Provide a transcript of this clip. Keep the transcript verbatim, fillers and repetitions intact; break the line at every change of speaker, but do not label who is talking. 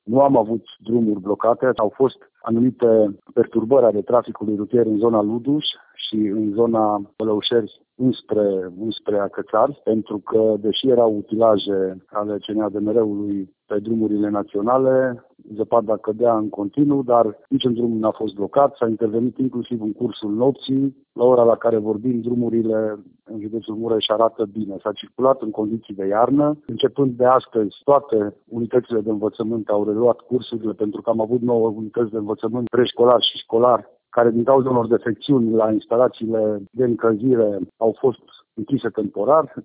nu am avut drumuri blocate, au fost anumite perturbări ale traficului rutier în zona Luduș și în zona Bălăușeri înspre, înspre Acățari, pentru că, deși erau utilaje ale C N A D M R-ului pe drumurile naționale, zăpada cădea în continuu, dar niciun drum n-a fost blocat, s-a intervenit inclusiv în cursul nopții. La ora la care vorbim, drumurile în județul Mureș arată bine. S-a circulat în condiții de iarnă. Începând de astăzi, toate unitățile de învățământ au reluat cursurile, pentru că am avut nouă unități de învățământ preșcolar și școlar, care din cauza unor defecțiuni la instalațiile de încălzire au fost închise temporar.